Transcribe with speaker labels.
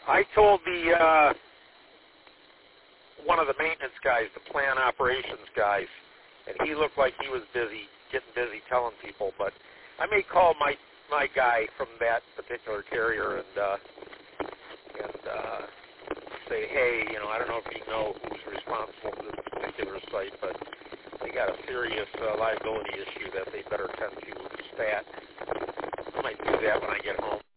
Speaker 1: I told one of the maintenance guys, the plant operations guys, and he looked like he was getting busy telling people, but I may call my guy from that particular carrier and say, hey, I don't know if you know who's responsible for this particular site, but they got a serious liability issue that they better tend to stat. I might do that when I get home.